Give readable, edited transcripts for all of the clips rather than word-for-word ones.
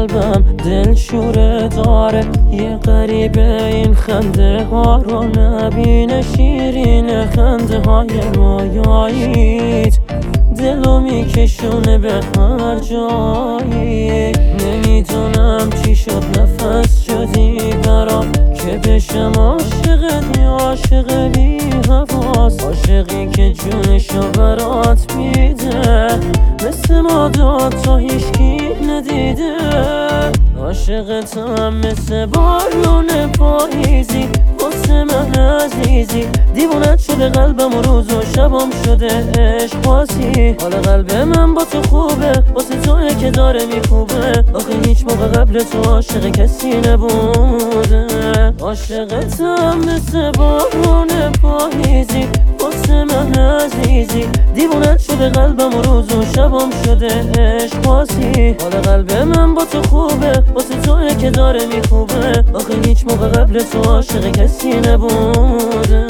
قلبم دلشوره داره، یه غریبه این خنده ها رو نبینه، شیرین خنده های رویاییت دلو میکشونه به هر جایی. نمیدونم چی شد نفس شدی برام که بشم عاشقت، یا عاشق بی حواس، عاشقی که جونشو برات میده، مثل ما دوتا هیچکی ندیده. عاشقتم مثل بارون پاییزی، واسه من عزیزی، دیوونت شده قلبم و روز و شبم شده عشق بازی. حال قلب من با تو خوبه، واسه توئه که داره میخوبه، آخه هیچ موقع قبل تو عاشق کسی نبوده. عاشقتم مثل بارون پاییزی، واسه من عزیزی، دیوونت شده قلبم و روز و شبم شده عشق بازی. حال قلب من با تو خوبه، واسه توئه که داره میخوبه، آخه هیچ موقع قبل تو عاشق کسی نبوده.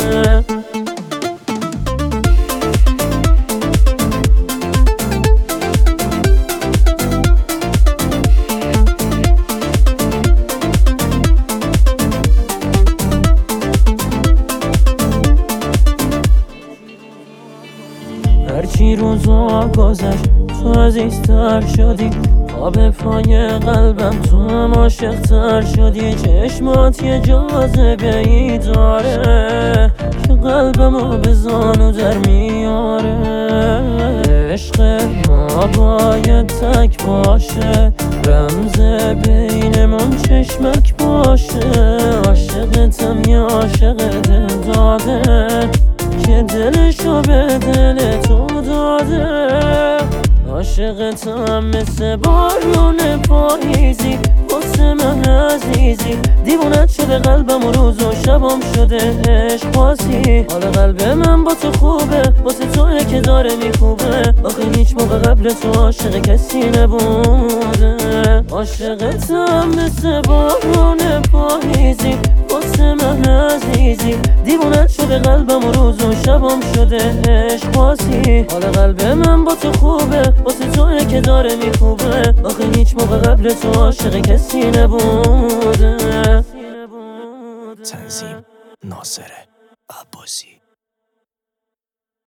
هرچی روزا گذشت تو عزیزتر شدی، آب پای قلبم تو هم عاشق‌تر شدی. چشمات یه جاذبه ای داره که قلبمو به زانو در میاره. عشق ما باید تک باشه، رمز بینمون چشمک باشه. عاشقتم یا عاشق دل داده که دلشو به دل تو داده. عاشقتم مثل بارون پاییزی، واسه من عزیزی، دیوونت شده قلبم و روز و شبم شده عشق بازی. حال قلب من با تو خوبه، واسه توئه که داره میخوبه، آخه هیچ موقع قبل تو عاشق کسی نبوده. عاشقتم مثل بارون پاییزی، واسه من عزیزی، دیوونت شده قلبم و روز و شبم شده عشق بازی. حال قلب من با تو خوبه، واسه توئه که داره میخوبه، آخه هیچ موقع قبل تو عاشق کسی نبوده. تنظیم ناصر عباسی.